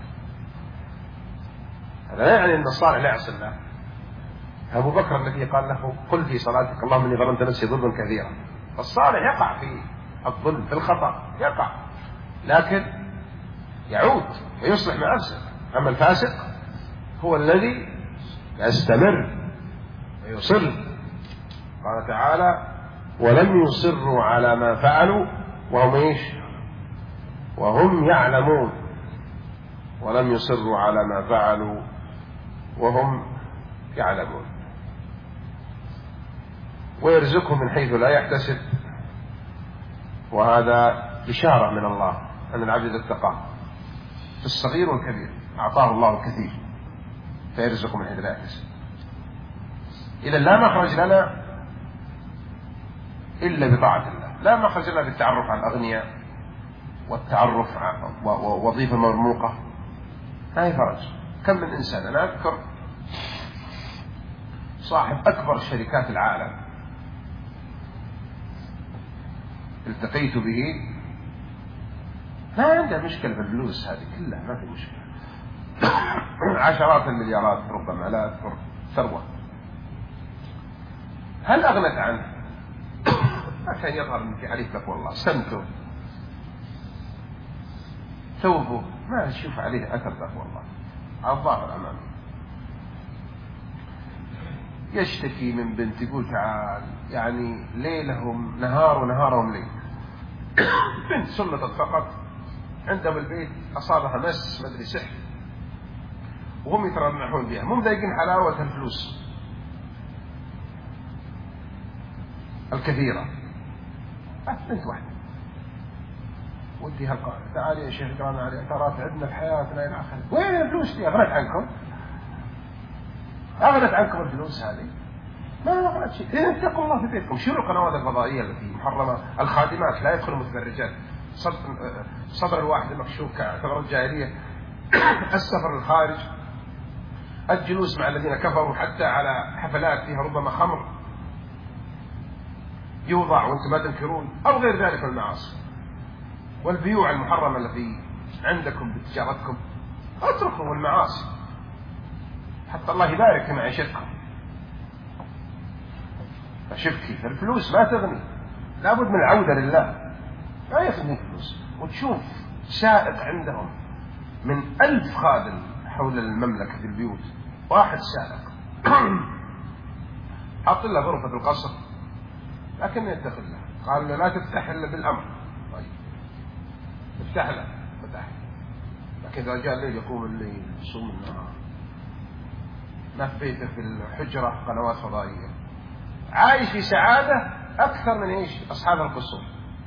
هذا لا يعني أن الصالح لا يعصي الله. أبو بكر الذي قال له قل في صلاتك اللهم إني ظلمت نفسي ظلما كثيرا، الصالح يقع في الظلم في الخطأ يقع، لكن يعود ويصلح مع نفسه. أما الفاسق هو الذي يستمر ويصر. قال تعالى ولم يصروا على ما فعلوا وهم ايش وهم يعلمون، ولم يصروا على ما فعلوا وهم يعلمون. ويرزقهم من حيث لا يحتسب، وهذا بشارة من الله أن العبد إذا اتقاه في الصغير والكبير أعطاه الله الكثير، فيرزق من حيث لا يحتسب. إذا لا مخرج لنا إلا بطاعة الله، لا مخرج لنا بالتعرف على الأغنياء والتعرف ووظيفة مرموقة، ما هي فرج. كم من إنسان، أنا أذكر صاحب أكبر شركات العالم التقيت به، ما عنده مشكلة بالفلوس هذه كلها، ما في مشكلة عشرات المليارات ربما لا أذكر ثروة. هل أغنت عنه؟ ما كان يظهر من في عليه تقوى الله، سمته ثوبه ما نشوف عليه أثر تقوى الله على الظاهر أمامه. يشتكي من بنت يقول تعال يعني ليلهم نهار ونهارهم ليل. بنت سلطت فقط عندهم البيت أصابها مس مدري سحر وهم يترنحون بها، مو مضايقين حلاوة الفلوس الكثيرة. بنت واحدة ودي هالقاعدة تعالي يا شيخ كرام علي ترى عندنا في حياتنا إلى آخره. وين الفلوس دي؟ أغنت عنكم؟ أغنت عنكم الفلوس هذه؟ ما أغنت شيء. اتقوا الله في بيتكم. شنو القنوات الفضائية التي محرمة؟ الخادمات لا يدخلوا متبرجات، صدر الواحد مكشوف كثغرة الجاهلية، السفر للخارج، الجلوس مع الذين كفروا حتى على حفلات فيها ربما خمر يوضع وانتم ما تنكرون أو غير ذلك من المعاصي، والبيوع المحرمة التي عندكم بتجارتكم اتركوا المعاصي حتى الله يبارك في معيشتكم. فشوف كيف الفلوس ما تغني، لابد من العودة لله. ما يغني فلوس. وتشوف سائق عندهم من 1000 خادم حول المملكة في البيوت، واحد سائق حط له غرفة القصر لكن يتخذ له، قال له لا تفتح إلا بالأمر. طيب افتح له، فتح، لكن إذا جاء الليل يقوم الليل يصوم النهار، نفيته في الحجرة قنوات فضائية، عايش في سعادة أكثر من إيش أصحاب القصور.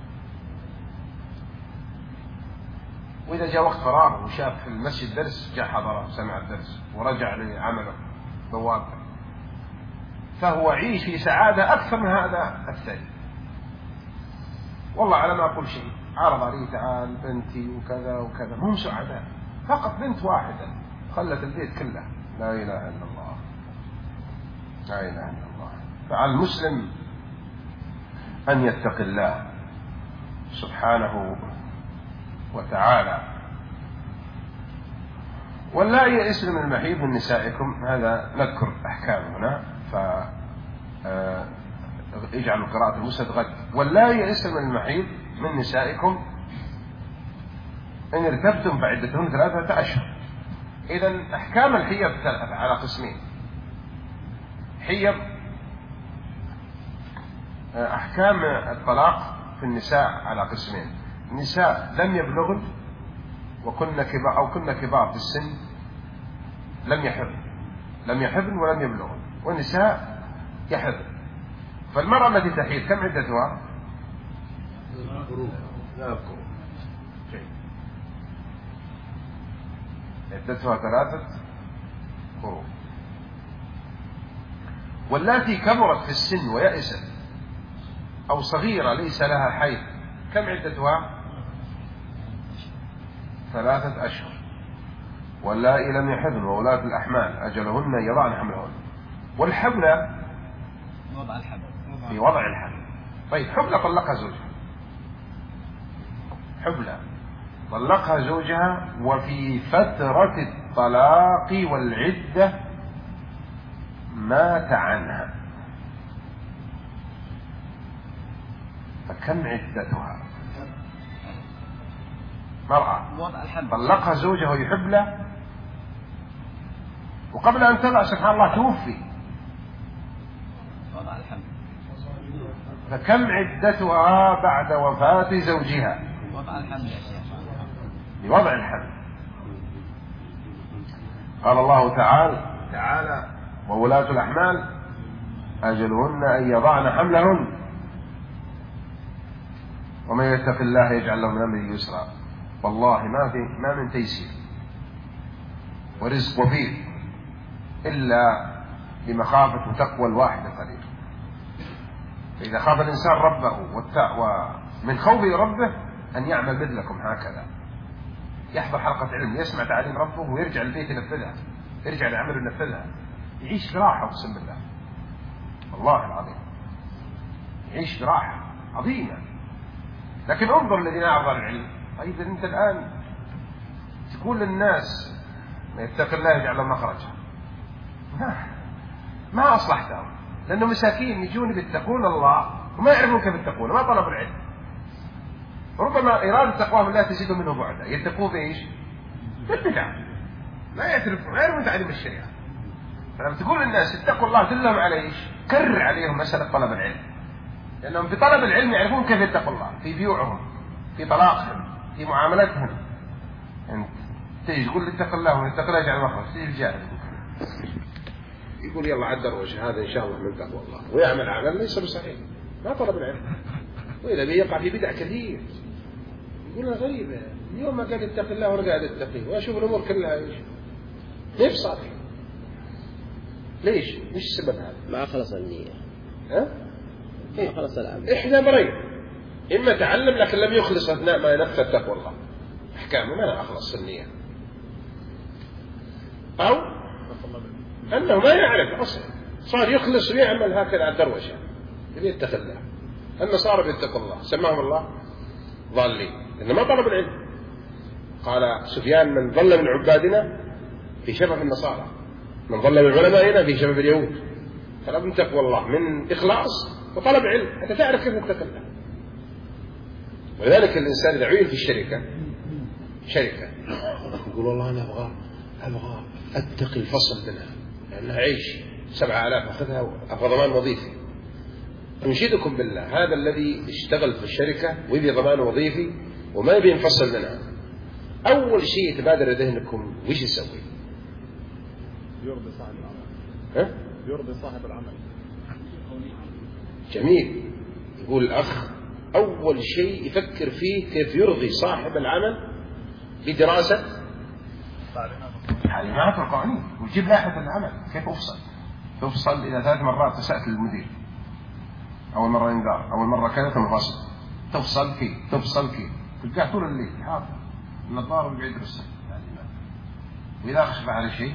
وإذا جاء وقت فراغ وشاف في المسجد درس جاء حضره سمع الدرس ورجع لعمله بوابه، فهو يعيش في سعادة أكثر من هذا الثاني. والله على ما أقول شيء، عرض لي تعال بنتي وكذا وكذا، مو سعداء، فقط بنت واحدة خلت البيت كله. لا إله إلا الله، لا إله إلا الله. فعلى المسلم أن يتقي الله سبحانه وتعالى. ولا يئس من المحيض من نسائكم، هذا نذكر أحكام هنا، اجعلوا قراءة المسند غد. ولا يئس من المحيض من نسائكم إن ارتبتم فعدتهن 3 أشهر. إذن أحكام الحيض على قسمين. حيض أحكام الطلاق في النساء على قسمين: نساء لم يبلغن وكن كبار أو كن كبار في السن لم يحبن ولم يبلغن، والنساء يحبن. فالمرأة التي تحيض كم عدتها؟ عدتها 3 قروء. واللاتي كبرت في السن ويأست أو صغيرة ليس لها حيض كم عدتها؟ 3 أشهر. واللائي لم يحضن وولاة الأحمال أجلهن يضعن حملهن. والحبلى في وضع الحمل. طيب حبلى طلقها زوجها، حبلى طلقها زوجها وفي فترة الطلاق والعدة مات عنها، فكم عدتها؟ مرأة طلقها زوجها وهي حبلى وقبل أن تضع سبحان الله توفي، فكم عدتها بعد وفاة زوجها؟ بوضع الحمل. قال الله تعالى وولاة الأحمال أجلهن أن يضعن حملهن ومن يتق الله يجعل له من أمره يسرا. والله ما من تيسير ورزق وفير إلا بمخافة وتقوى الواحد القدير. فإذا خاف الإنسان ربه ومن خوفه ربه أن يعمل مثلكم هكذا، يحضر حلقة علم، يسمع تعليم ربه ويرجع البيت ينفذها، يرجع لعمله ينفذها، يعيش براحة. أقسم بالله والله العظيم يعيش براحة عظيمة. لكن انظر الذين أعظم العلم. طيب أنت الآن تقول للناس ما يتق الله يجعل له مخرجا، ما أصلحتهم، لأنه مساكين يجون يتقون الله وما يعرفون كيف يتقون، ما طلبوا العلم. ربما إرادة تقواهم الله تزيد منه بعدا، يتقوه بإيش؟ بالبدع، ما يعرفون تعليم الشريعة. فلما تقول للناس اتقوا الله دلهم على إيش؟ كرر عليهم مسألة طلب العلم، لأنهم في طلب العلم يعرفون كيف يتقوا الله في بيوعهم، في طلاقهم، في معاملتهم. أنت تيجي تقول اتق الله واتق الله يجعل مخرج، تيجي الجاهل يقول يلا عدل وجه هذا إن شاء الله من تقوى الله ويعمل عمل ليس بصحيح، ما طلب العلم. وإذا بيقع في بدع كثير يقول أنا غريبة، اليوم ما قاعد اتق الله وأنا قاعد اتقيه وأشوف الأمور كلها إيش كيف صادق. ليش؟ مش السبب هذا؟ ما خلص النية. ما خلص العمل. إحدى أمرين: إما تعلم لكن لم يخلص أثناء ما ينفذ تقوى الله أحكامه، ما أخلص النية، أو أنه ما يعرف أصلا، صار يخلص ويعمل هكذا على الدروشة يتقي الله. النصارى بيتقوا الله سماهم الله ضالين، إنه ما طلب العلم. قال سفيان: من ظل من عبادنا في شبه النصارى، من ظل من علمائنا في شبه اليهود. طلب من تقوى الله، من إخلاص وطلب علم حتى تعرف كيف تتكلم. ولذلك الإنسان إذا عين في الشركة يقول: والله أنا أبغى أتقي الفصل منها لأنها عيش 7,000 أخذها أبغى ضمان وظيفي. أنشدكم بالله، هذا الذي اشتغل في الشركة ويبي ضمان وظيفي وما يبي ينفصل منها، أول شيء يتبادر ذهنكم وش يسوي؟ يرضي صاحب العمل. يرضي صاحب العمل. جميل. يقول الأخ: أول شيء يفكر فيه كيف يرضي صاحب العمل بدراسة تعليمات وقوانين، ويجيب لائحة العمل كيف تفصل إذا 3 مرات تسأل المدير، أول مرة إنذار، أول مرة كذا، ثم فصل، تفصل كيف تلقاه طول الليل حاضر النظارة ويقعد يدرس التعليمات. وإذا أخشف على شيء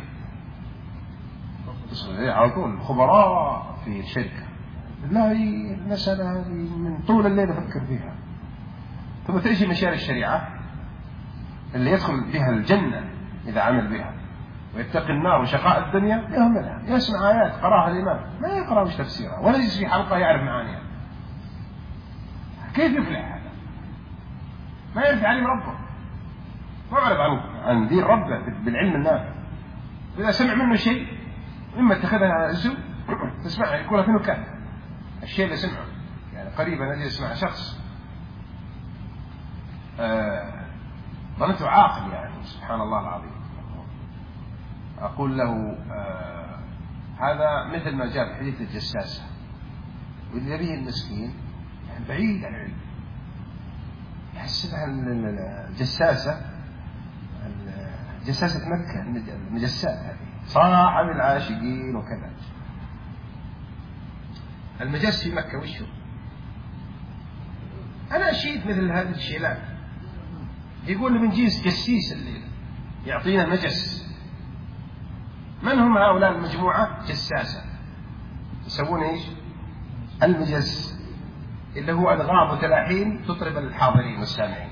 على طول خبراء في الشركة، لا المسألة هذه من طول الليل أفكر فيها. ثم تأتي مشاريع الشريعة اللي يدخل بها الجنة إذا عمل بها، ويتقي النار وشقاء الدنيا يهملها، يسمع آيات قراها الإمام ما يقرأ وش تفسيرها، ولا يجلس في حلقة يعرف معانيها. كيف يفلح هذا؟ ما يعرف علم ربه، ما يعرف عن دين ربه بالعلم النافع. إذا سمع منه شيء إما اتخذها زو تسمعها يقولها في نكات الشيء اللي سمعه. يعني قريبا أجي أسمع شخص ظننته عاقل، يعني سبحان الله العظيم، أقول له هذا مثل ما جاء في حديث الجساسة، والذي به المسكين يعني بعيد عن العلم، يحسبها جساسة مكة، المجسات هذه صاحب العاشقين وكذا. المجس في مكة وشه؟ أنا أشيد مثل هذه الشيلات، يقول لي بنجيس جسيس الليلة يعطينا مجس. من هم هؤلاء المجموعة؟ جساسة، يسوون إيش؟ المجس اللي هو ألغام وتلاحين تطرب الحاضرين والسامعين.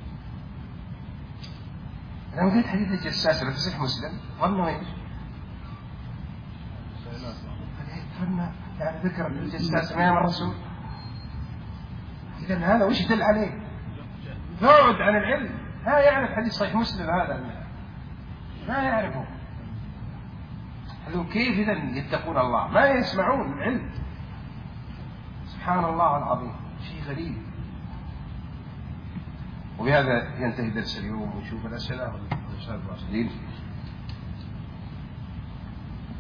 لما قلت حديث الجساسة في صحيح مسلم ظنوا إيش؟ يعني ذكر الجساسة ما يمر الرسول. إذن هذا وش يدل عليه؟ بعد عن العلم، لا يعرف حديث صحيح مسلم هذا، ما يعرفه. كيف إذن يتقون الله؟ ما يسمعون العلم. سبحان الله العظيم، شيء غريب. وبهذا ينتهي درس اليوم، ونشوف الأسئلة والأستاذ الواصلين.